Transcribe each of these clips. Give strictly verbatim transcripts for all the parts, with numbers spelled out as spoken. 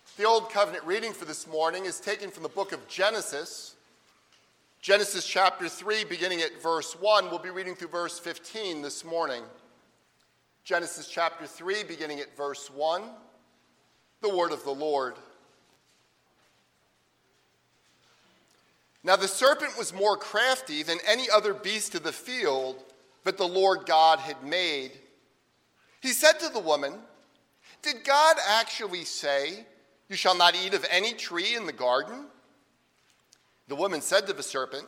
The Old Covenant reading for this morning is taken from the book of Genesis. Genesis chapter three, beginning at verse one. We'll be reading through verse fifteen this morning. Genesis chapter three, beginning at verse one. The word of the Lord. Now the serpent was more crafty than any other beast of the field that the Lord God had made. He said to the woman, "Did God actually say, 'You shall not eat of any tree in the garden'?" The woman said to the serpent,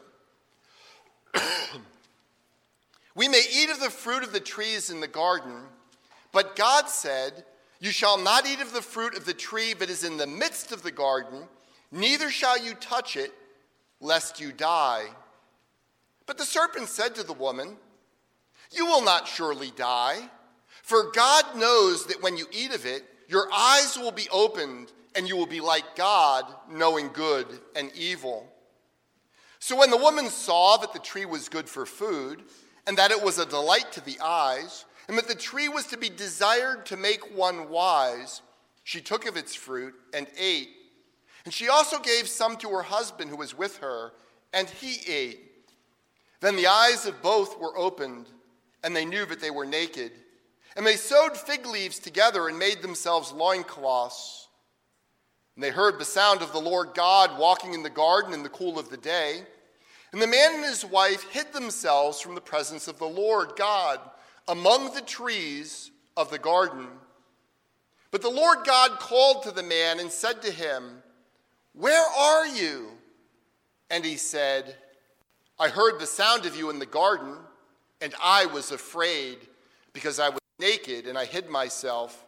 "We may eat of the fruit of the trees in the garden, but God said, 'You shall not eat of the fruit of the tree that is in the midst of the garden, neither shall you touch it, lest you die.' But the serpent said to the woman, 'You will not surely die, for God knows that when you eat of it, your eyes will be opened, and you will be like God, knowing good and evil.' So when the woman saw that the tree was good for food, and that it was a delight to the eyes, and that the tree was to be desired to make one wise, she took of its fruit and ate. And she also gave some to her husband who was with her, and he ate. Then the eyes of both were opened, and they knew that they were naked. And they sewed fig leaves together and made themselves loincloths. And they heard the sound of the Lord God walking in the garden in the cool of the day. And the man and his wife hid themselves from the presence of the Lord God among the trees of the garden. But the Lord God called to the man and said to him, 'Where are you?' And he said, 'I heard the sound of you in the garden, and I was afraid, because I was naked and I hid myself.'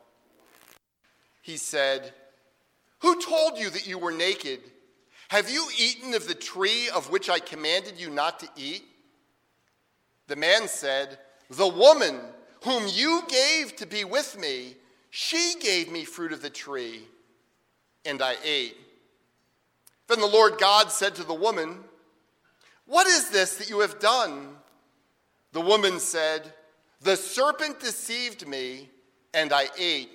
He said, 'Who told you that you were naked? Have you eaten of the tree of which I commanded you not to eat?' The man said, 'The woman whom you gave to be with me, she gave me fruit of the tree, and I ate.' Then the Lord God said to the woman, 'What is this that you have done?' The woman said, 'The serpent deceived me, and I ate.'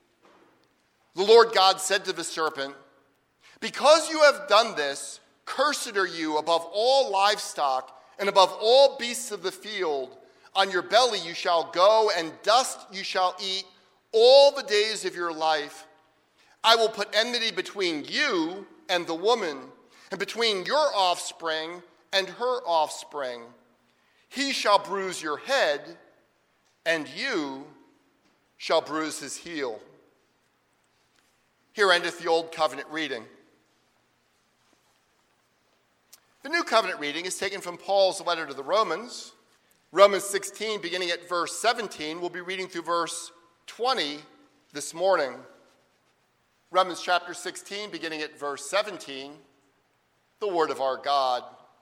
The Lord God said to the serpent, 'Because you have done this, cursed are you above all livestock and above all beasts of the field. On your belly you shall go, and dust you shall eat all the days of your life. I will put enmity between you and the woman, and between your offspring and her offspring. He shall bruise your head, and you shall bruise his heel.'" Here endeth the Old Covenant reading. The New Covenant reading is taken from Paul's letter to the Romans. Romans sixteen, beginning at verse seventeen. We'll be reading through verse twenty this morning. Romans chapter sixteen, beginning at verse seventeen, the word of our God.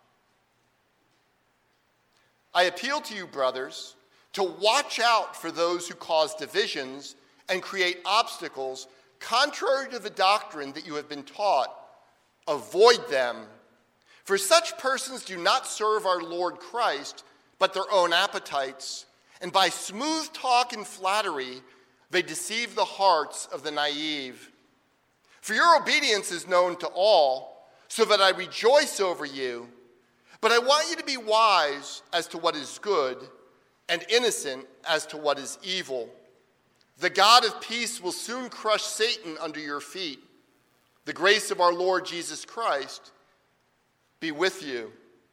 "I appeal to you, brothers, to watch out for those who cause divisions and create obstacles contrary to the doctrine that you have been taught. Avoid them. For such persons do not serve our Lord Christ, but their own appetites. And by smooth talk and flattery, they deceive the hearts of the naive. For your obedience is known to all, so that I rejoice over you. But I want you to be wise as to what is good, and innocent as to what is evil. The God of peace will soon crush Satan under your feet. The grace of our Lord Jesus Christ be with you."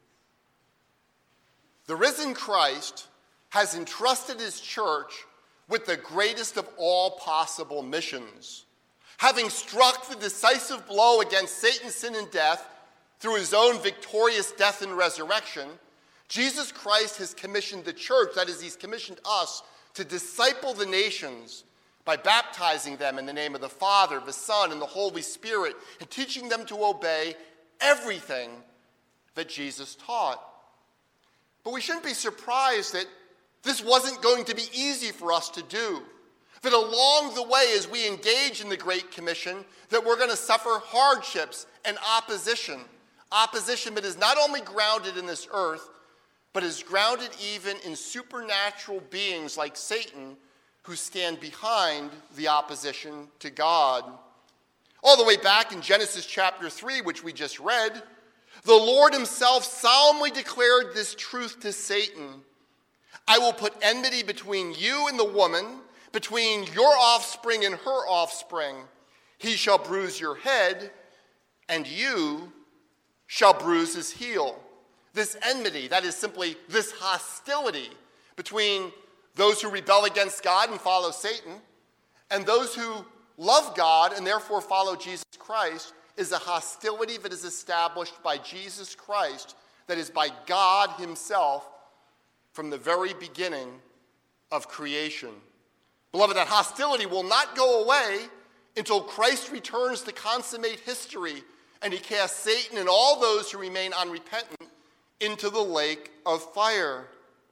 The risen Christ has entrusted his church with the greatest of all possible missions. Having struck the decisive blow against Satan's sin and death through his own victorious death and resurrection, Jesus Christ has commissioned the church, that is, he's commissioned us, to disciple the nations by baptizing them in the name of the Father, the Son, and the Holy Spirit, and teaching them to obey everything that Jesus taught. But we shouldn't be surprised that this wasn't going to be easy for us to do. That along the way, as we engage in the Great Commission, that we're going to suffer hardships and opposition. Opposition that is not only grounded in this earth, but is grounded even in supernatural beings like Satan, who stand behind the opposition to God. All the way back in Genesis chapter three, which we just read, the Lord himself solemnly declared this truth to Satan. I will put enmity between you and the woman, between your offspring and her offspring. He shall bruise your head, and you shall bruise his heel. This enmity, that is simply this hostility between those who rebel against God and follow Satan, and those who love God and therefore follow Jesus Christ, is a hostility that is established by Jesus Christ, that is by God himself from the very beginning of creation. Beloved, that hostility will not go away until Christ returns to consummate history and he casts Satan and all those who remain unrepentant into the lake of fire.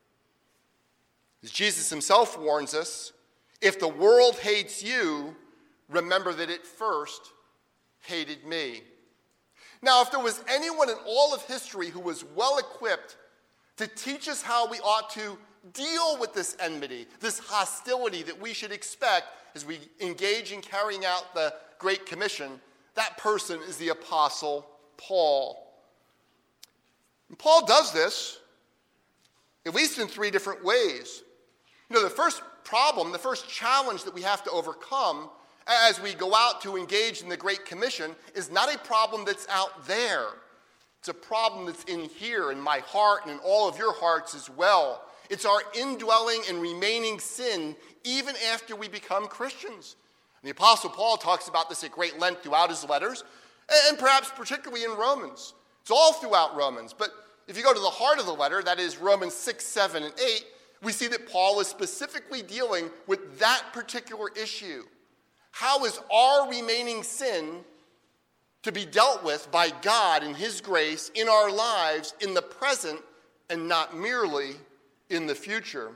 As Jesus himself warns us, if the world hates you, remember that it first hated me. Now, if there was anyone in all of history who was well equipped to teach us how we ought to deal with this enmity, this hostility that we should expect as we engage in carrying out the Great Commission, that person is the Apostle Paul. And Paul does this at least in three different ways. You know, the first problem, the first challenge that we have to overcome as we go out to engage in the Great Commission is not a problem that's out there. It's a problem that's in here, in my heart, and in all of your hearts as well. It's our indwelling and remaining sin even after we become Christians. And the Apostle Paul talks about this at great length throughout his letters, and perhaps particularly in Romans. It's all throughout Romans. But if you go to the heart of the letter, that is Romans six, seven, and eight, we see that Paul is specifically dealing with that particular issue. How is our remaining sin to be dealt with by God in his grace in our lives in the present and not merely in the future?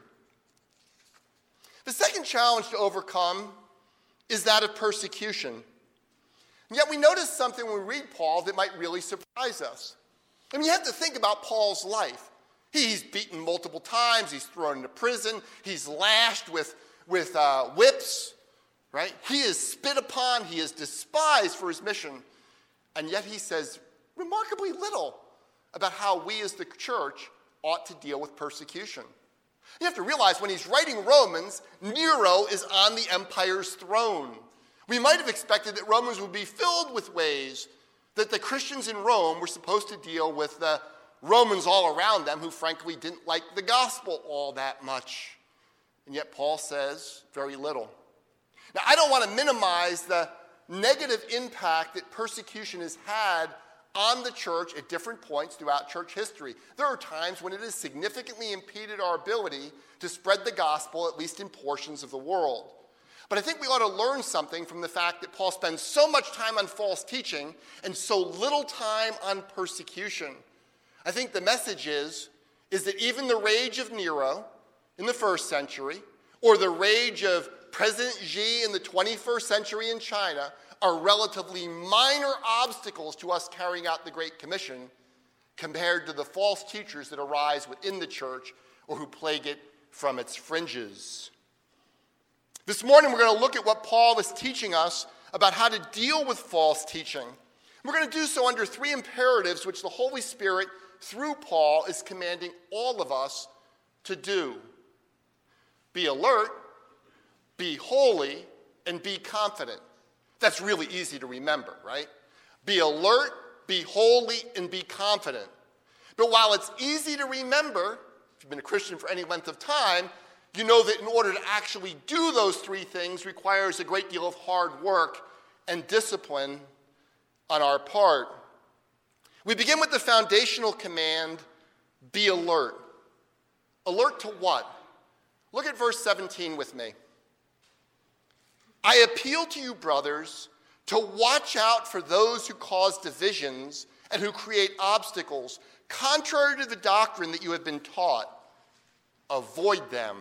The second challenge to overcome is that of persecution. And yet we notice something when we read Paul that might really surprise us. I mean, you have to think about Paul's life. He's beaten multiple times. He's thrown into prison. He's lashed with, with uh, whips, right? He is spit upon. He is despised for his mission. And yet he says remarkably little about how we as the church ought to deal with persecution. You have to realize when he's writing Romans, Nero is on the empire's throne. We might have expected that Romans would be filled with ways that the Christians in Rome were supposed to deal with the Romans all around them who frankly didn't like the gospel all that much. And yet Paul says very little. Now, I don't want to minimize the negative impact that persecution has had on the church at different points throughout church history. There are times when it has significantly impeded our ability to spread the gospel, at least in portions of the world. But I think we ought to learn something from the fact that Paul spends so much time on false teaching and so little time on persecution. I think the message is, is that even the rage of Nero in the first century, or the rage of President Xi in the twenty-first century in China, are relatively minor obstacles to us carrying out the Great Commission compared to the false teachers that arise within the church or who plague it from its fringes. This morning we're going to look at what Paul is teaching us about how to deal with false teaching. We're going to do so under three imperatives which the Holy Spirit, through Paul, is commanding all of us to do. Be alert, be holy, and be confident. That's really easy to remember, right? Be alert, be holy, and be confident. But while it's easy to remember, if you've been a Christian for any length of time, you know that in order to actually do those three things requires a great deal of hard work and discipline on our part. We begin with the foundational command, be alert. Alert to what? Look at verse seventeen with me. I appeal to you, brothers, to watch out for those who cause divisions and who create obstacles, contrary to the doctrine that you have been taught. Avoid them.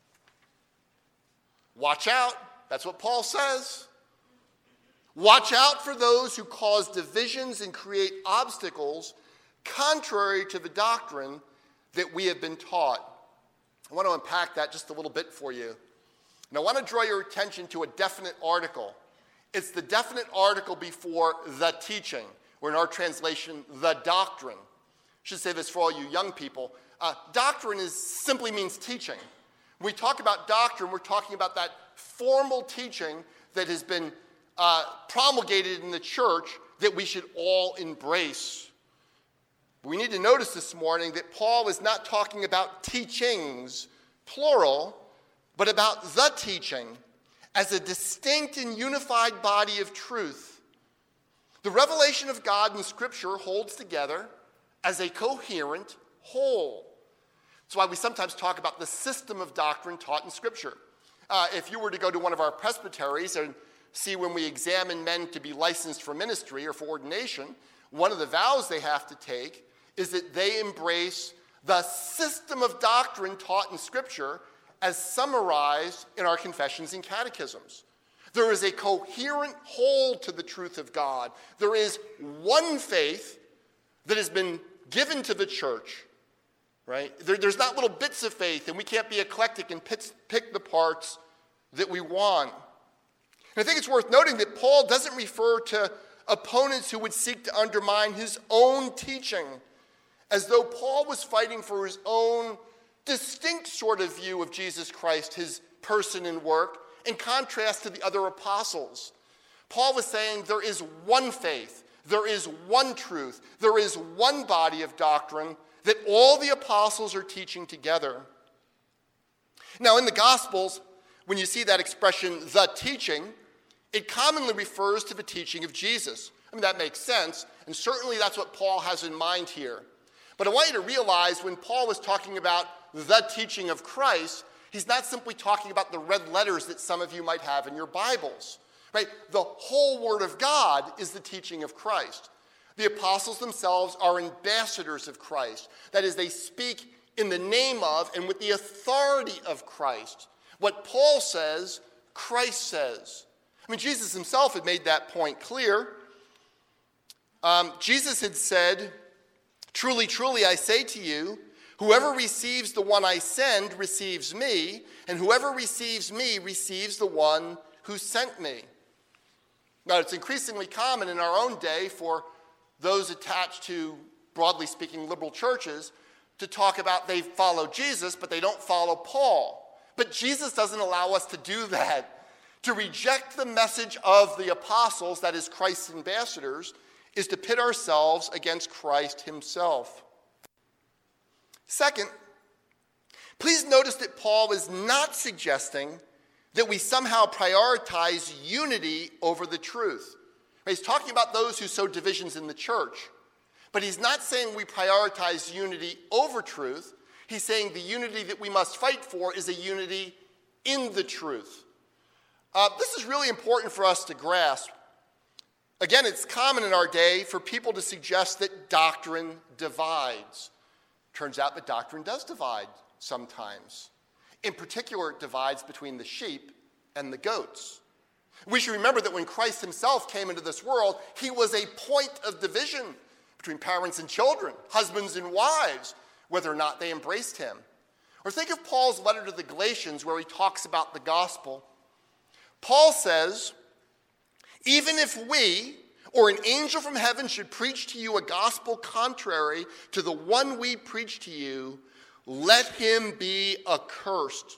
Watch out. That's what Paul says. Watch out for those who cause divisions and create obstacles, contrary to the doctrine that we have been taught. I want to unpack that just a little bit for you. And I want to draw your attention to a definite article. It's the definite article before the teaching, or in our translation, the doctrine. I should say this for all you young people. Uh, doctrine is simply means teaching. When we talk about doctrine, we're talking about that formal teaching that has been uh, promulgated in the church that we should all embrace. We need to notice this morning that Paul is not talking about teachings, plural, but about the teaching as a distinct and unified body of truth. The revelation of God in Scripture holds together as a coherent whole. That's why we sometimes talk about the system of doctrine taught in Scripture. Uh, if you were to go to one of our presbyteries and see when we examine men to be licensed for ministry or for ordination, one of the vows they have to take is that they embrace the system of doctrine taught in Scripture as summarized in our confessions and catechisms. There is a coherent whole to the truth of God. There is one faith that has been given to the church, right? There, there's not little bits of faith, and we can't be eclectic and pick, pick the parts that we want. And I think it's worth noting that Paul doesn't refer to opponents who would seek to undermine his own teaching, as though Paul was fighting for his own distinct sort of view of Jesus Christ, his person and work, in contrast to the other apostles. Paul was saying there is one faith, there is one truth, there is one body of doctrine that all the apostles are teaching together. Now, in the Gospels, when you see that expression, the teaching, it commonly refers to the teaching of Jesus. I mean, that makes sense, and certainly that's what Paul has in mind here. But I want you to realize when Paul was talking about the teaching of Christ, he's not simply talking about the red letters that some of you might have in your Bibles. Right? The whole Word of God is the teaching of Christ. The apostles themselves are ambassadors of Christ. That is, they speak in the name of and with the authority of Christ. What Paul says, Christ says. I mean, Jesus himself had made that point clear. Um, Jesus had said, "Truly, truly, I say to you, whoever receives the one I send receives me, and whoever receives me receives the one who sent me." Now, it's increasingly common in our own day for those attached to, broadly speaking, liberal churches to talk about they follow Jesus, but they don't follow Paul. But Jesus doesn't allow us to do that. To reject the message of the apostles, that is Christ's ambassadors, is to pit ourselves against Christ himself. Second, please notice that Paul is not suggesting that we somehow prioritize unity over the truth. He's talking about those who sow divisions in the church, but he's not saying we prioritize unity over truth. He's saying the unity that we must fight for is a unity in the truth. Uh, this is really important for us to grasp. Again, it's common in our day for people to suggest that doctrine divides. Turns out that doctrine does divide sometimes. In particular, it divides between the sheep and the goats. We should remember that when Christ himself came into this world, he was a point of division between parents and children, husbands and wives, whether or not they embraced him. Or think of Paul's letter to the Galatians where he talks about the gospel. Paul says, "Even if we or an angel from heaven should preach to you a gospel contrary to the one we preach to you, let him be accursed."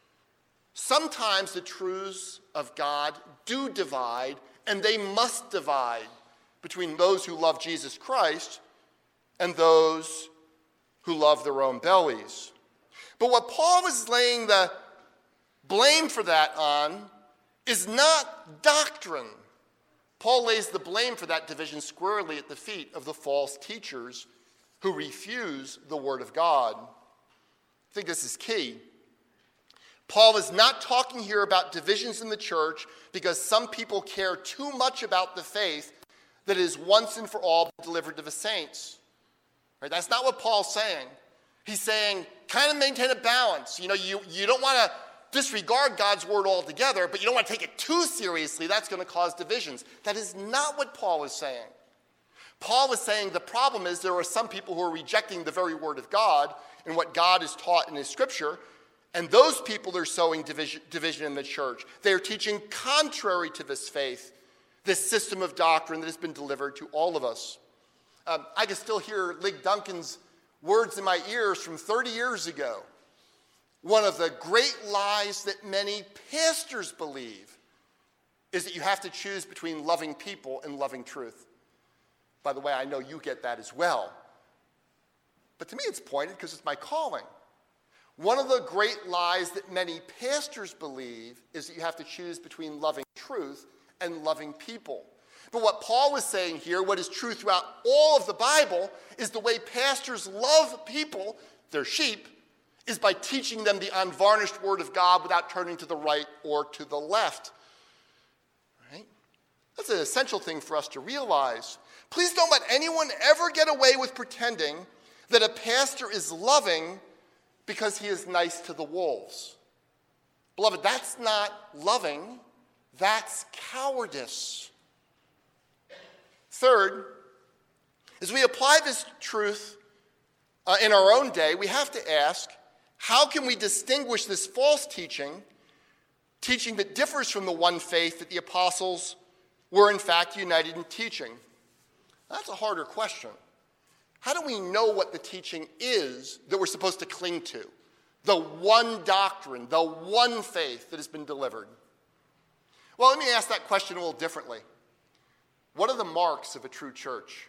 Sometimes the truths of God do divide, and they must divide between those who love Jesus Christ and those who love their own bellies. But what Paul is laying the blame for that on is not doctrine. Paul lays the blame for that division squarely at the feet of the false teachers who refuse the word of God. I think this is key. Paul is not talking here about divisions in the church because some people care too much about the faith that is once and for all delivered to the saints. Right? That's not what Paul's saying. He's saying, kind of maintain a balance. You know, you, you don't want to disregard God's word altogether, but you don't want to take it too seriously. That's going to cause divisions. That is not what Paul is saying. Paul is saying the problem is there are some people who are rejecting the very word of God and what God has taught in his scripture, and those people are sowing division, division in the church. They are teaching contrary to this faith this system of doctrine that has been delivered to all of us. Um, I can still hear Lig Duncan's words in my ears from thirty years ago. One of the great lies that many pastors believe is that you have to choose between loving people and loving truth. By the way, I know you get that as well. But to me, it's pointed because it's my calling. One of the great lies that many pastors believe is that you have to choose between loving truth and loving people. But what Paul was saying here, what is true throughout all of the Bible, is the way pastors love people, their sheep, is by teaching them the unvarnished word of God without turning to the right or to the left. Right? That's an essential thing for us to realize. Please don't let anyone ever get away with pretending that a pastor is loving because he is nice to the wolves. Beloved, that's not loving, that's cowardice. Third, as we apply this truth uh, in our own day, we have to ask, how can we distinguish this false teaching, teaching that differs from the one faith that the apostles were in fact united in teaching? That's a harder question. How do we know what the teaching is that we're supposed to cling to? The one doctrine, the one faith that has been delivered. Well, let me ask that question a little differently. What are the marks of a true church?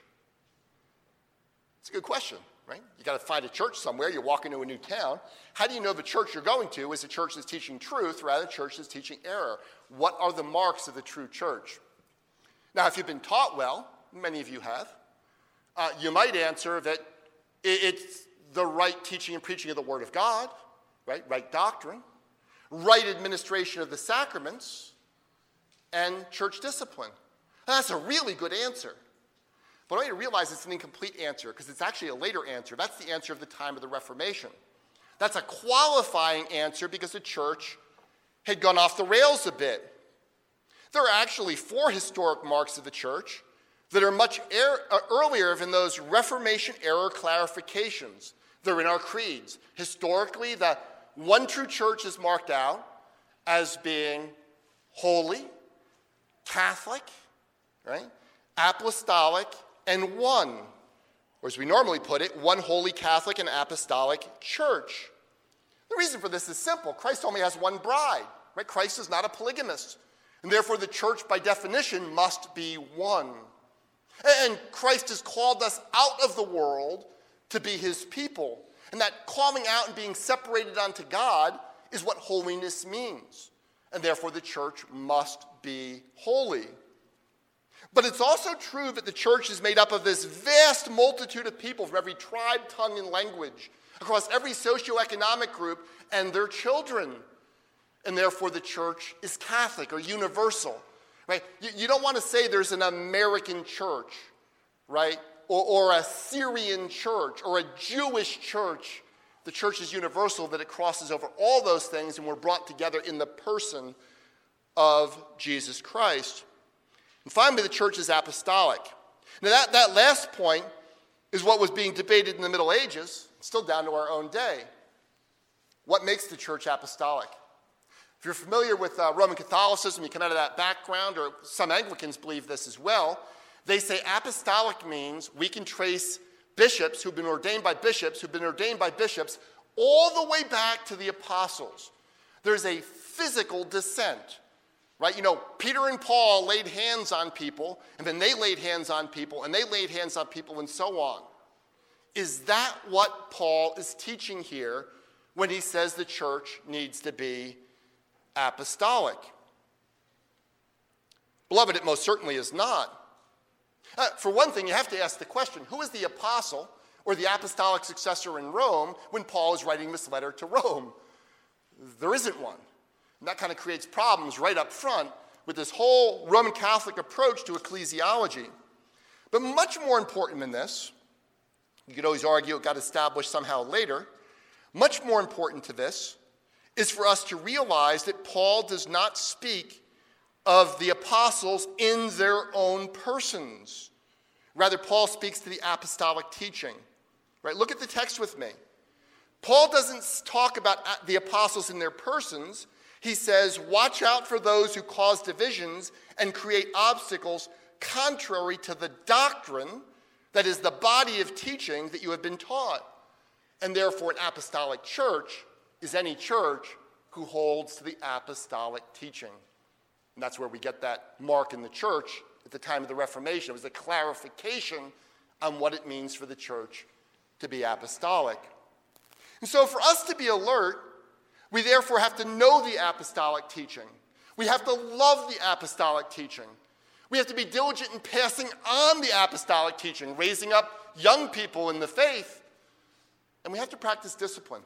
It's a good question, right? You got to find a church somewhere. You walk into a new town. How do you know the church you're going to is a church that's teaching truth rather than a church that's teaching error? What are the marks of the true church? Now, if you've been taught well, many of you have, uh, you might answer that it's the right teaching and preaching of the Word of God, right? Right doctrine, right administration of the sacraments, and church discipline. That's a really good answer. But I want you to realize it's an incomplete answer because it's actually a later answer. That's the answer of the time of the Reformation. That's a qualifying answer because the church had gone off the rails a bit. There are actually four historic marks of the church that are much er- uh, earlier than those Reformation era clarifications. They're in our creeds. Historically, the one true church is marked out as being holy, Catholic, right? Apostolic, and one. Or as we normally put it, one holy Catholic and apostolic church. The reason for this is simple. Christ only has one bride, right? Christ is not a polygamist. And therefore the church, by definition, must be one. And Christ has called us out of the world to be his people. And that calling out and being separated unto God is what holiness means. And therefore the church must be holy. But it's also true that the church is made up of this vast multitude of people from every tribe, tongue, and language, across every socioeconomic group, and their children. And therefore the church is Catholic or universal. Right? You, you don't want to say there's an American church, right? Or, or a Syrian church or a Jewish church. The church is universal, that it crosses over all those things, and we're brought together in the person of Jesus Christ. And finally, the church is apostolic. Now that, that last point is what was being debated in the Middle Ages, still down to our own day. What makes the church apostolic? If you're familiar with uh, Roman Catholicism, you come out of that background, or some Anglicans believe this as well, they say apostolic means we can trace bishops who've been ordained by bishops, who've been ordained by bishops, all the way back to the apostles. There's a physical descent. Right? You know, Peter and Paul laid hands on people, and then they laid hands on people, and they laid hands on people, and so on. Is that what Paul is teaching here when he says the church needs to be apostolic? Beloved, it most certainly is not. Uh, for one thing, you have to ask the question, who is the apostle or the apostolic successor in Rome when Paul is writing this letter to Rome? There isn't one. And that kind of creates problems right up front with this whole Roman Catholic approach to ecclesiology. But much more important than this, you could always argue it got established somehow later, much more important to this is for us to realize that Paul does not speak of the apostles in their own persons. Rather, Paul speaks to the apostolic teaching. Right? Look at the text with me. Paul doesn't talk about the apostles in their persons. He says, watch out for those who cause divisions and create obstacles contrary to the doctrine, that is the body of teaching that you have been taught. And therefore, an apostolic church is any church who holds to the apostolic teaching. And that's where we get that mark in the church at the time of the Reformation. It was a clarification on what it means for the church to be apostolic. And so for us to be alert, we therefore have to know the apostolic teaching. We have to love the apostolic teaching. We have to be diligent in passing on the apostolic teaching, raising up young people in the faith. And we have to practice discipline.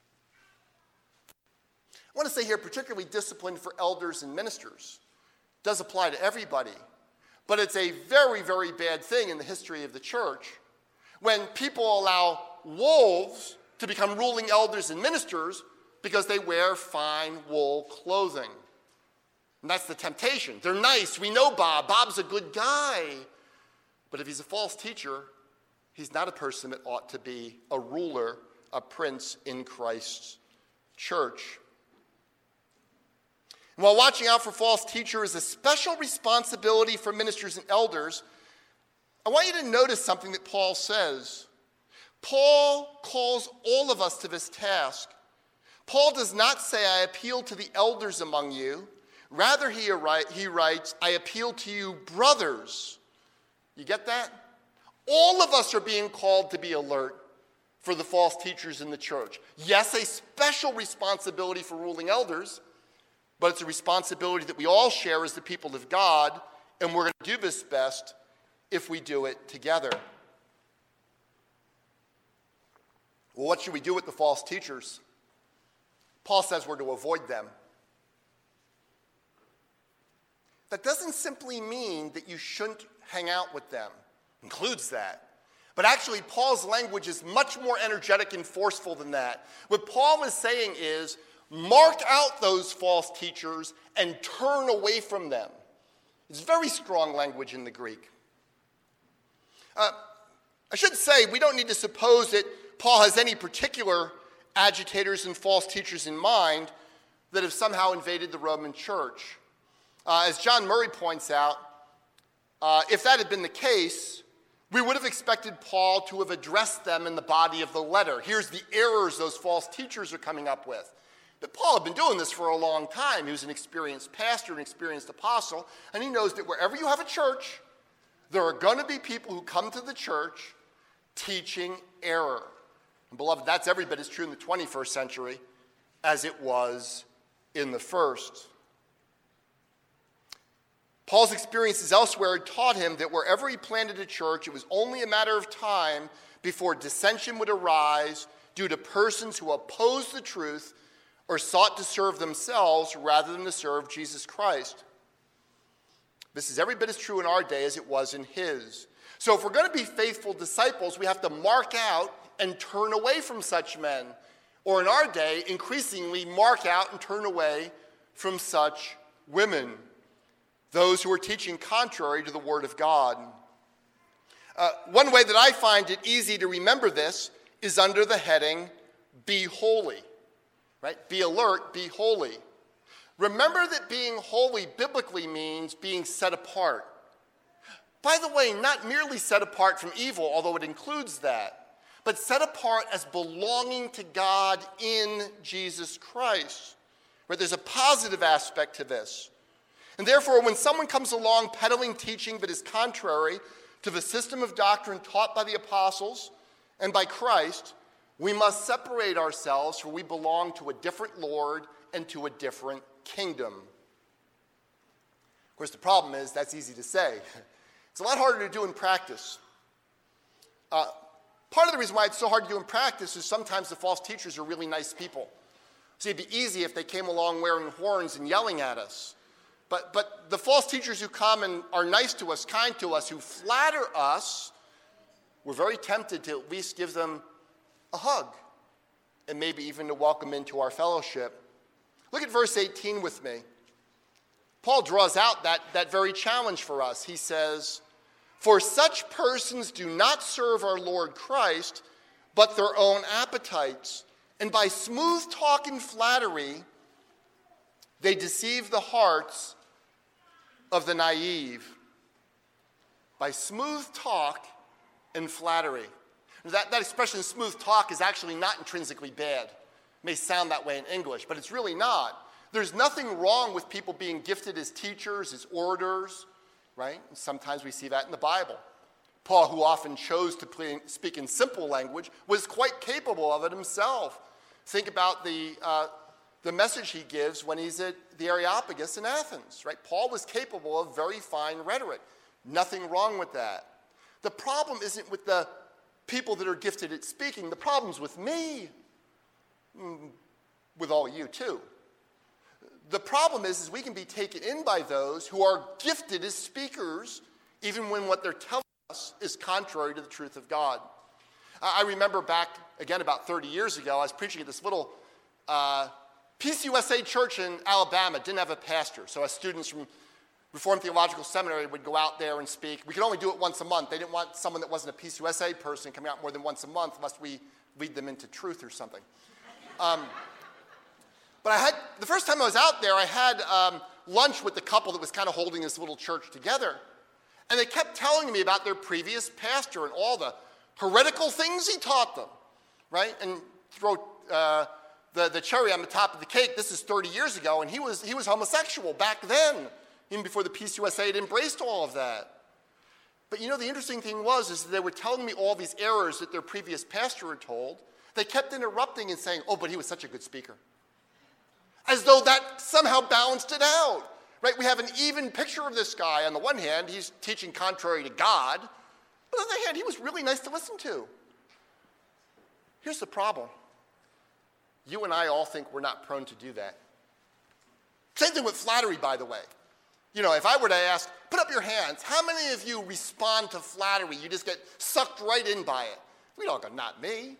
I want to say here, particularly discipline for elders and ministers. It does apply to everybody. But it's a very, very bad thing in the history of the church when people allow wolves to become ruling elders and ministers because they wear fine wool clothing. And that's the temptation. They're nice. We know Bob. Bob's a good guy. But if he's a false teacher, he's not a person that ought to be a ruler, a prince in Christ's church. And while watching out for false teachers is a special responsibility for ministers and elders, I want you to notice something that Paul says. Paul calls all of us to this task. Paul does not say, I appeal to the elders among you. Rather, he, he writes, I appeal to you, brothers. You get that? All of us are being called to be alert for the false teachers in the church. Yes, a special responsibility for ruling elders, but it's a responsibility that we all share as the people of God, and we're going to do this best if we do it together. Well, what should we do with the false teachers? Paul says we're to avoid them. That doesn't simply mean that you shouldn't hang out with them. It includes that. But actually, Paul's language is much more energetic and forceful than that. What Paul is saying is, mark out those false teachers and turn away from them. It's very strong language in the Greek. Uh, I should say, we don't need to suppose that Paul has any particular agitators and false teachers in mind that have somehow invaded the Roman church. Uh, as John Murray points out, uh, if that had been the case, we would have expected Paul to have addressed them in the body of the letter. Here's the errors those false teachers are coming up with. But Paul had been doing this for a long time. He was an experienced pastor, an experienced apostle, and he knows that wherever you have a church, there are going to be people who come to the church teaching error. And beloved, that's every bit as true in the twenty-first century as it was in the first. Paul's experiences elsewhere had taught him that wherever he planted a church, it was only a matter of time before dissension would arise due to persons who opposed the truth or sought to serve themselves rather than to serve Jesus Christ. This is every bit as true in our day as it was in his. So if we're going to be faithful disciples, we have to mark out and turn away from such men. Or in our day, increasingly mark out and turn away from such women. Those who are teaching contrary to the Word of God. Uh, one way that I find it easy to remember this is under the heading, be holy. Right? Be alert, be holy. Remember that being holy biblically means being set apart. By the way, not merely set apart from evil, although it includes that, but set apart as belonging to God in Jesus Christ. Right? There's a positive aspect to this. And therefore, when someone comes along peddling teaching that is contrary to the system of doctrine taught by the apostles and by Christ, we must separate ourselves, for we belong to a different Lord and to a different kingdom. Of course, the problem is that's easy to say. It's a lot harder to do in practice. Uh, part of the reason why it's so hard to do in practice is sometimes the false teachers are really nice people. See, it'd be easy if they came along wearing horns and yelling at us. But, but the false teachers who come and are nice to us, kind to us, who flatter us, we're very tempted to at least give them a hug and maybe even to welcome into our fellowship. Look at verse eighteen with me. Paul draws out that, that very challenge for us. He says, for such persons do not serve our Lord Christ, but their own appetites. And by smooth talk and flattery, they deceive the hearts of the naive by smooth talk and flattery. That, that expression, smooth talk, is actually not intrinsically bad. It may sound that way in English, but it's really not. There's nothing wrong with people being gifted as teachers, as orators, right? And sometimes we see that in the Bible. Paul, who often chose to play, speak in simple language, was quite capable of it himself. Think about the, uh, the message he gives when he's at the Areopagus in Athens, right? Paul was capable of very fine rhetoric. Nothing wrong with that. The problem isn't with the people that are gifted at speaking. The problem's with me, with all of you too. The problem is, is we can be taken in by those who are gifted as speakers, even when what they're telling us is contrary to the truth of God. I remember back, again, about thirty years ago, I was preaching at this little uh, P C U S A church in Alabama. Didn't have a pastor, so as students from Reformed Theological Seminary would go out there and speak. We could only do it once a month. They didn't want someone that wasn't a P C U S A person coming out more than once a month, lest we lead them into truth or something. Um, but I had, the first time I was out there, I had um, lunch with the couple that was kind of holding this little church together. And they kept telling me about their previous pastor and all the heretical things he taught them, right? And throw uh, the, the cherry on the top of the cake, this is thirty years ago, and he was, he was homosexual back then, even before the P C U S A had embraced all of that. But you know, the interesting thing was is that they were telling me all these errors that their previous pastor had told. They kept interrupting and saying, oh, but he was such a good speaker. As though that somehow balanced it out. Right? We have an even picture of this guy. On the one hand, he's teaching contrary to God. But on the other hand, he was really nice to listen to. Here's the problem. You and I all think we're not prone to do that. Same thing with flattery, by the way. You know, if I were to ask, put up your hands, how many of you respond to flattery? You just get sucked right in by it. We'd all go, not me.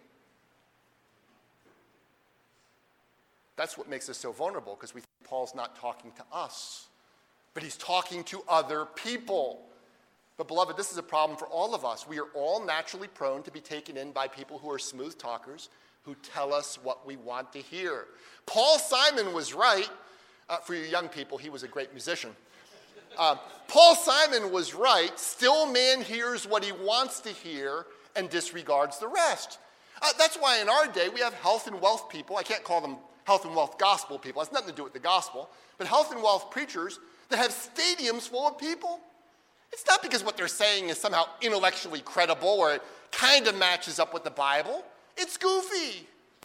That's what makes us so vulnerable, because we think Paul's not talking to us, but he's talking to other people. But beloved, this is a problem for all of us. We are all naturally prone to be taken in by people who are smooth talkers, who tell us what we want to hear. Paul Simon was right. Uh, for you young people, he was a great musician. Uh, Paul Simon was right. Still man hears what he wants to hear and disregards the rest. Uh, that's why in our day we have health and wealth people. I can't call them health and wealth gospel people. It has nothing to do with the gospel. But health and wealth preachers that have stadiums full of people. It's not because what they're saying is somehow intellectually credible or it kind of matches up with the Bible. It's goofy.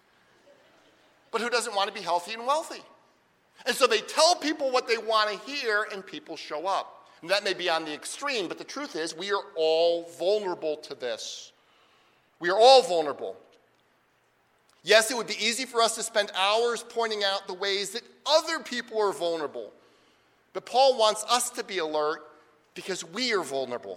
But who doesn't want to be healthy and wealthy? And so they tell people what they want to hear, and people show up. And that may be on the extreme, but the truth is we are all vulnerable to this. We are all vulnerable. Yes, it would be easy for us to spend hours pointing out the ways that other people are vulnerable. But Paul wants us to be alert because we are vulnerable.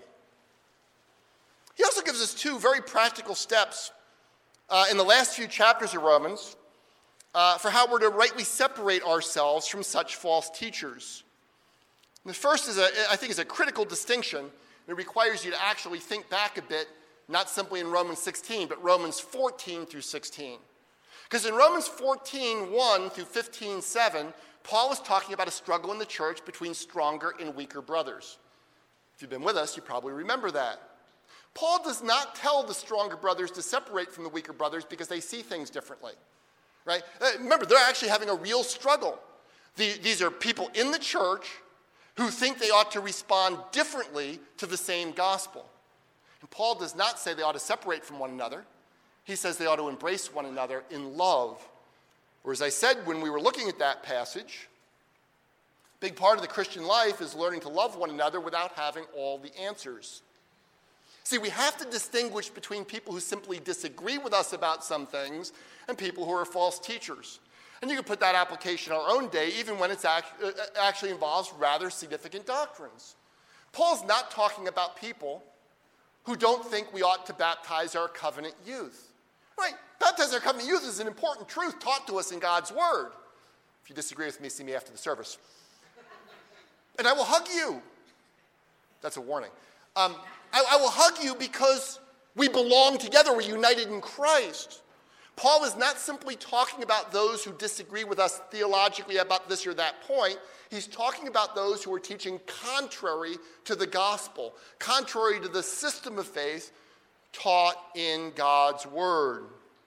He also gives us two very practical steps uh, in the last few chapters of Romans uh, for how we're to rightly separate ourselves from such false teachers. And the first is, a, I think, is a critical distinction. It requires you to actually think back a bit, not simply in Romans sixteen, but Romans fourteen through sixteen. Because in Romans fourteen, one through fifteen, seven, Paul is talking about a struggle in the church between stronger and weaker brothers. If you've been with us, you probably remember that. Paul does not tell the stronger brothers to separate from the weaker brothers because they see things differently. Right? Uh, remember, they're actually having a real struggle. The, these are people in the church who think they ought to respond differently to the same gospel. And Paul does not say they ought to separate from one another. He says they ought to embrace one another in love. Or as I said when we were looking at that passage, a big part of the Christian life is learning to love one another without having all the answers. See, we have to distinguish between people who simply disagree with us about some things and people who are false teachers. And you can put that application in our own day, even when it actually involves rather significant doctrines. Paul's not talking about people who don't think we ought to baptize our covenant youth. Right? Baptize our covenant youth is an important truth taught to us in God's word. If you disagree with me, see me after the service. And I will hug you. That's a warning. Um, I, I will hug you because we belong together. We're united in Christ. Paul is not simply talking about those who disagree with us theologically about this or that point. He's talking about those who are teaching contrary to the gospel, contrary to the system of faith taught in God's word.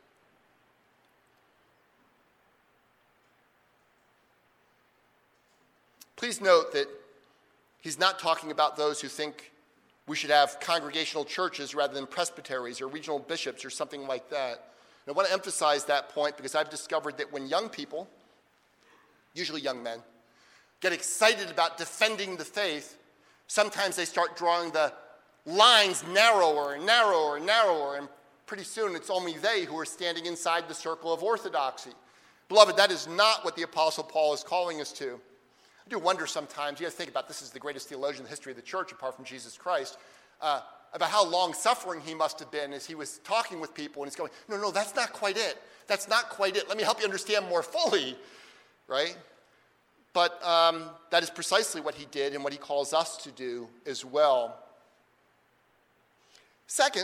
Please note that he's not talking about those who think we should have congregational churches rather than presbyteries or regional bishops or something like that. And I want to emphasize that point because I've discovered that when young people, usually young men, get excited about defending the faith, sometimes they start drawing the lines narrower and narrower and narrower, and pretty soon it's only they who are standing inside the circle of orthodoxy. Beloved, that is not what the Apostle Paul is calling us to. I do wonder sometimes, you have to think about this is the greatest theologian in the history of the church apart from Jesus Christ, uh, about how long-suffering he must have been as he was talking with people, and he's going, no, no, that's not quite it. That's not quite it. Let me help you understand more fully, right? But um, that is precisely what he did and what he calls us to do as well. Second,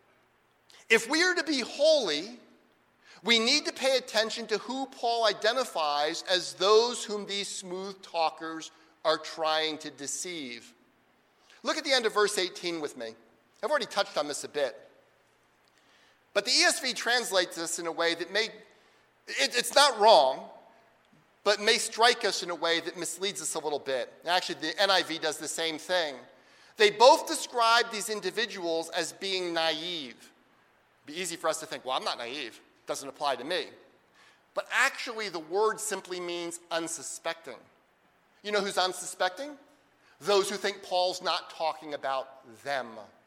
if we are to be holy, we need to pay attention to who Paul identifies as those whom these smooth talkers are trying to deceive. Look at the end of verse eighteen with me. I've already touched on this a bit. But the E S V translates this in a way that may, it, it's not wrong, but may strike us in a way that misleads us a little bit. Actually, the N I V does the same thing. They both describe these individuals as being naive. It'd be easy for us to think, well, I'm not naive. It doesn't apply to me. But actually, the word simply means unsuspecting. You know who's unsuspecting? Those who think Paul's not talking about them,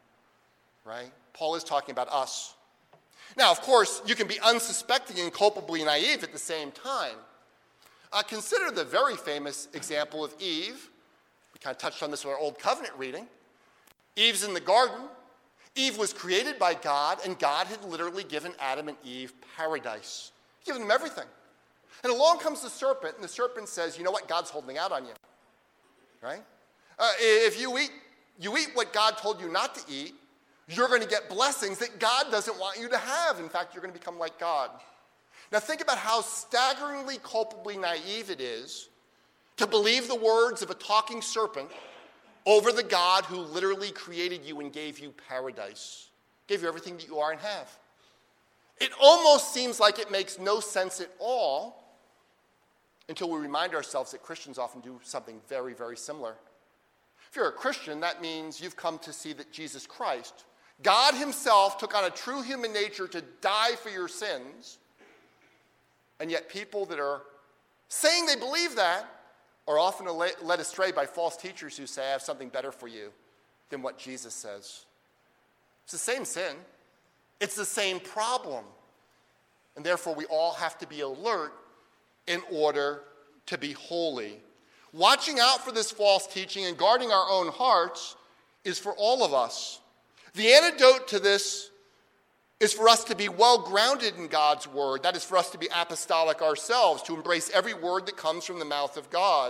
right? Paul is talking about us. Now, of course, you can be unsuspecting and culpably naive at the same time. Uh, consider the very famous example of Eve. We kind of touched on this in our Old Covenant reading. Eve's in the garden. Eve was created by God, and God had literally given Adam and Eve paradise. He'd given them everything. And along comes the serpent, and the serpent says, you know what? God's holding out on you, right? Uh, if you eat, you eat what God told you not to eat, you're going to get blessings that God doesn't want you to have. In fact, you're going to become like God. Now think about how staggeringly culpably naive it is to believe the words of a talking serpent over the God who literally created you and gave you paradise, gave you everything that you are and have. It almost seems like it makes no sense at all until we remind ourselves that Christians often do something very, very similar. If you're a Christian, that means you've come to see that Jesus Christ, God himself, took on a true human nature to die for your sins, and yet people that are saying they believe that are often led astray by false teachers who say, I have something better for you than what Jesus says. It's the same sin. It's the same problem. And therefore, we all have to be alert in order to be holy. Watching out for this false teaching and guarding our own hearts is for all of us. The antidote to this is for us to be well grounded in God's word. That is for us to be apostolic ourselves, to embrace every word that comes from the mouth of God.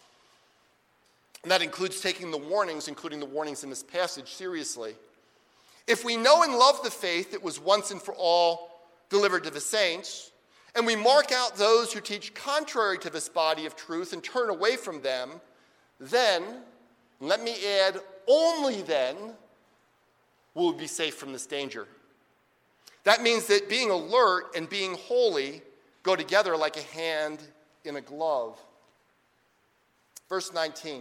And that includes taking the warnings, including the warnings in this passage, seriously. If we know and love the faith that was once and for all delivered to the saints, and we mark out those who teach contrary to this body of truth and turn away from them, then, let me add, only then will we be safe from this danger. That means that being alert and being holy go together like a hand in a glove. Verse nineteen.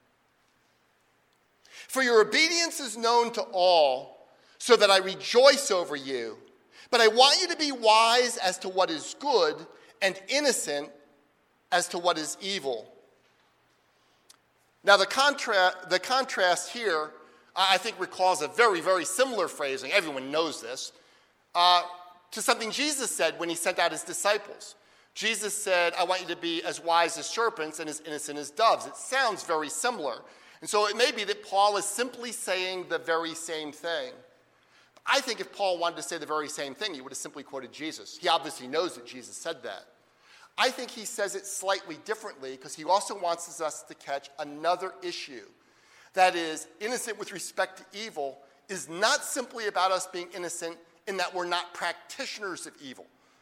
For your obedience is known to all, so that I rejoice over you. But I want you to be wise as to what is good and innocent as to what is evil. Now, the, contra- the contrast here, I think, recalls a very, very similar phrasing. Everyone knows this. Uh, to something Jesus said when he sent out his disciples. Jesus said, I want you to be as wise as serpents and as innocent as doves. It sounds very similar. And so it may be that Paul is simply saying the very same thing. I think if Paul wanted to say the very same thing, he would have simply quoted Jesus. He obviously knows that Jesus said that. I think he says it slightly differently because he also wants us to catch another issue. That is, innocent with respect to evil is not simply about us being innocent in that we're not practitioners of evil.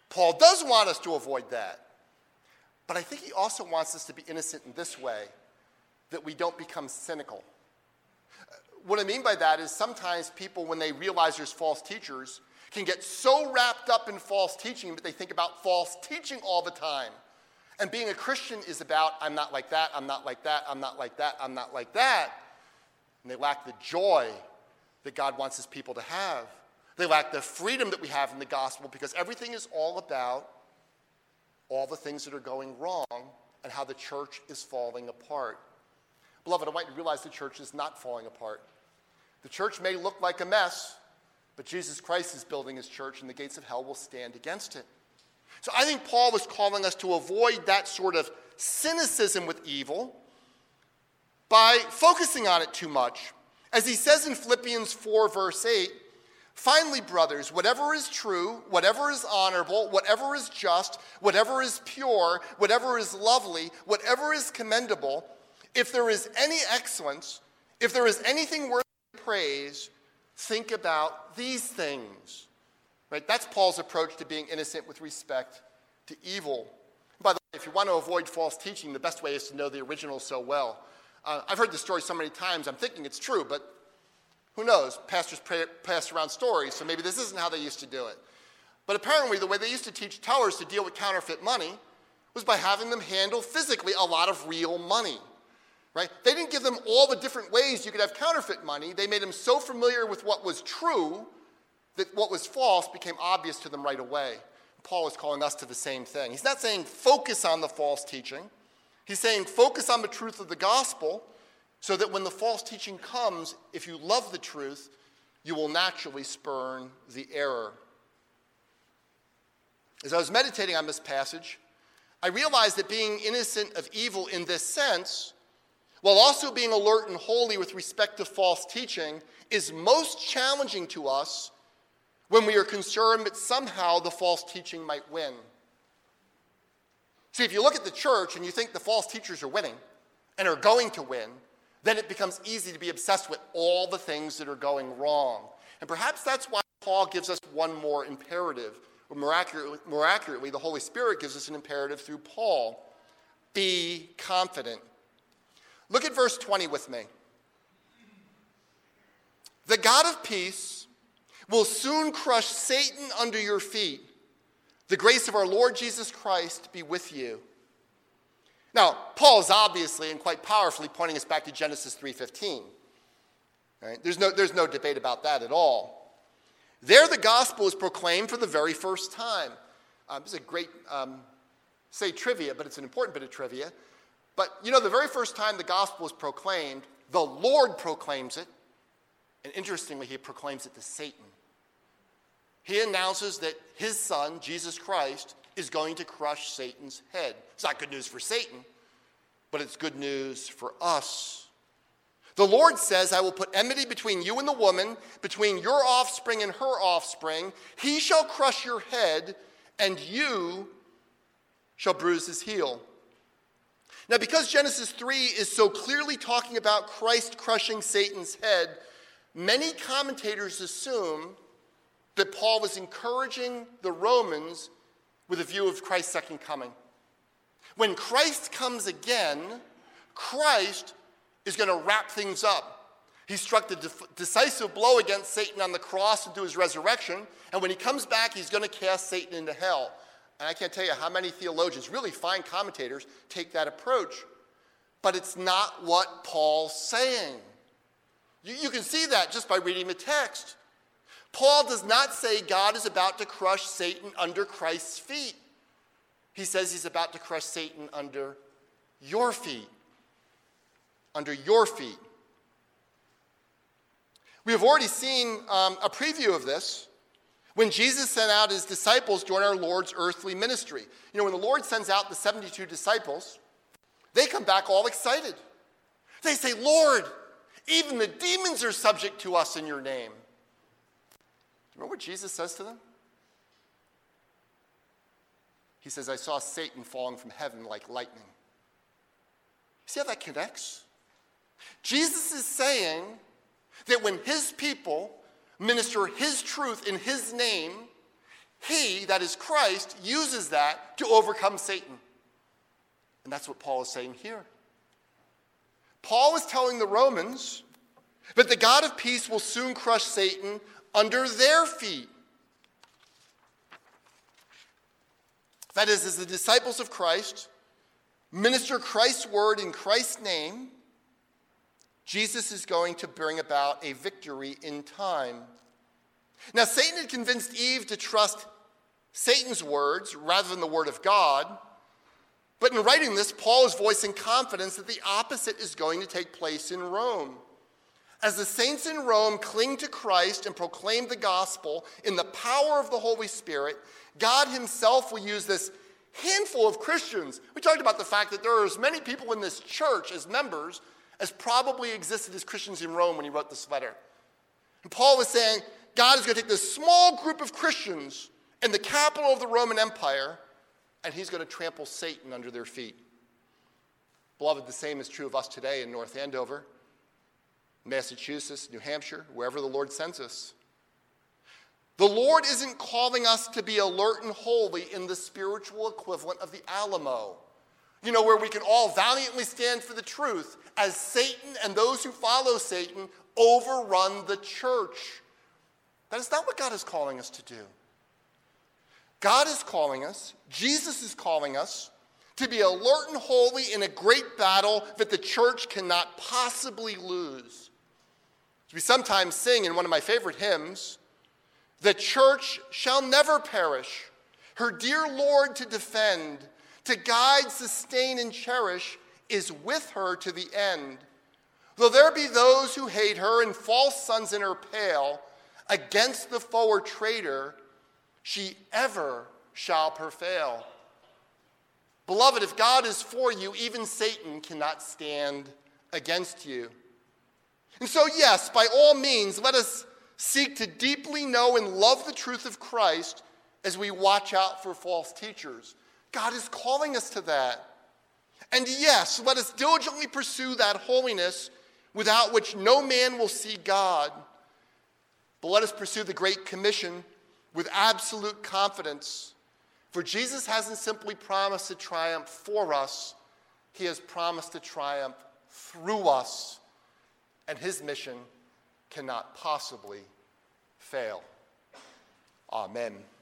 Paul does want us to avoid that. But I think he also wants us to be innocent in this way, that we don't become cynical. What I mean by that is sometimes people, when they realize there's false teachers, can get so wrapped up in false teaching that they think about false teaching all the time. And being a Christian is about, I'm not like that, I'm not like that, I'm not like that, I'm not like that. And they lack the joy that God wants his people to have. They lack the freedom that we have in the gospel because everything is all about all the things that are going wrong and how the church is falling apart. Beloved, I want you to realize the church is not falling apart. The church may look like a mess, but Jesus Christ is building his church, and the gates of hell will stand against it. So I think Paul was calling us to avoid that sort of cynicism with evil by focusing on it too much. As he says in Philippians four, verse eight, finally, brothers, whatever is true, whatever is honorable, whatever is just, whatever is pure, whatever is lovely, whatever is commendable, if there is any excellence, if there is anything worthy of praise, think about these things. Right? That's Paul's approach to being innocent with respect to evil. By the way, if you want to avoid false teaching, the best way is to know the original so well. Uh, I've heard this story so many times, I'm thinking it's true, but who knows? Pastors pray, pass around stories, so maybe this isn't how they used to do it. But apparently the way they used to teach tellers to deal with counterfeit money was by having them handle physically a lot of real money. Right? They didn't give them all the different ways you could have counterfeit money. They made them so familiar with what was true that what was false became obvious to them right away. Paul is calling us to the same thing. He's not saying focus on the false teaching. He's saying focus on the truth of the gospel so that when the false teaching comes, if you love the truth, you will naturally spurn the error. As I was meditating on this passage, I realized that being innocent of evil in this sense, while also being alert and holy with respect to false teaching, is most challenging to us when we are concerned that somehow the false teaching might win. See, if you look at the church and you think the false teachers are winning and are going to win, then it becomes easy to be obsessed with all the things that are going wrong. And perhaps that's why Paul gives us one more imperative. Or more accurately, more accurately, the Holy Spirit gives us an imperative through Paul. Be confident. Look at verse twenty with me. The God of peace will soon crush Satan under your feet. The grace of our Lord Jesus Christ be with you. Now, Paul is obviously and quite powerfully pointing us back to Genesis three fifteen. Right? There's no, there's no debate about that at all. There the gospel is proclaimed for the very first time. Um, this is a great, um, say trivia, but it's an important bit of trivia. But, you know, the very first time the gospel is proclaimed, the Lord proclaims it. And interestingly, he proclaims it to Satan. He announces that his son, Jesus Christ, is going to crush Satan's head. It's not good news for Satan, but it's good news for us. The Lord says, I will put enmity between you and the woman, between your offspring and her offspring. He shall crush your head, and you shall bruise his heel. Now, because Genesis three is so clearly talking about Christ crushing Satan's head, many commentators assume that Paul was encouraging the Romans with a view of Christ's second coming. When Christ comes again, Christ is going to wrap things up. He struck the de- decisive blow against Satan on the cross and through his resurrection, and when he comes back, he's going to cast Satan into hell. And I can't tell you how many theologians, really fine commentators, take that approach. But it's not what Paul's saying. You, you can see that just by reading the text. Paul does not say God is about to crush Satan under Christ's feet. He says he's about to crush Satan under your feet. Under your feet. We have already seen um, a preview of this when Jesus sent out his disciples during our Lord's earthly ministry. You know, when the Lord sends out the seventy-two disciples, they come back all excited. They say, Lord, even the demons are subject to us in your name. Remember what Jesus says to them? He says, I saw Satan falling from heaven like lightning. See how that connects? Jesus is saying that when his people minister his truth in his name, he, that is Christ, uses that to overcome Satan. And that's what Paul is saying here. Paul is telling the Romans that the God of peace will soon crush Satan under their feet. That is, as the disciples of Christ minister Christ's word in Christ's name, Jesus is going to bring about a victory in time. Now, Satan had convinced Eve to trust Satan's words rather than the word of God. But in writing this, Paul is voicing confidence that the opposite is going to take place in Rome. As the saints in Rome cling to Christ and proclaim the gospel in the power of the Holy Spirit, God himself will use this handful of Christians. We talked about the fact that there are as many people in this church as members as probably existed as Christians in Rome when he wrote this letter. And Paul was saying, God is going to take this small group of Christians in the capital of the Roman Empire, and he's going to trample Satan under their feet. Beloved, the same is true of us today in North Andover, Massachusetts, New Hampshire, wherever the Lord sends us. The Lord isn't calling us to be alert and holy in the spiritual equivalent of the Alamo, you know, where we can all valiantly stand for the truth as Satan and those who follow Satan overrun the church. That is not what God is calling us to do. God is calling us, Jesus is calling us, to be alert and holy in a great battle that the church cannot possibly lose. We sometimes sing in one of my favorite hymns, "The church shall never perish, her dear Lord to defend, to guide, sustain, and cherish, is with her to the end. Though there be those who hate her and false sons in her pale, against the foe or traitor, she ever shall prevail." Beloved, if God is for you, even Satan cannot stand against you. And so, yes, by all means, let us seek to deeply know and love the truth of Christ as we watch out for false teachers. God is calling us to that. And yes, let us diligently pursue that holiness without which no man will see God. But let us pursue the Great Commission with absolute confidence. For Jesus hasn't simply promised to triumph for us, he has promised to triumph through us. And his mission cannot possibly fail. Amen.